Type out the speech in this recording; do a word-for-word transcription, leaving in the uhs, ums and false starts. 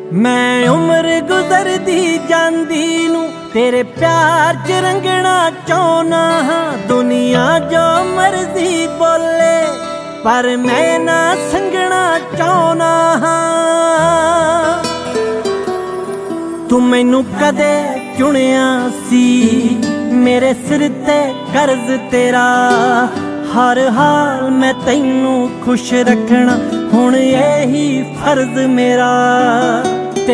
मैं उम्र गुजरदी जांदी नू तेरे प्यार च रंगना चाहना हाँ। दुनिया जो मर्जी बोले पर मैं ना संगना चाहना हाँ। तू मैनू कदे चुनिया सी मेरे सिर ते कर्ज तेरा, हर हाल मैं तैनू खुश रखना हुण यही फर्ज मेरा।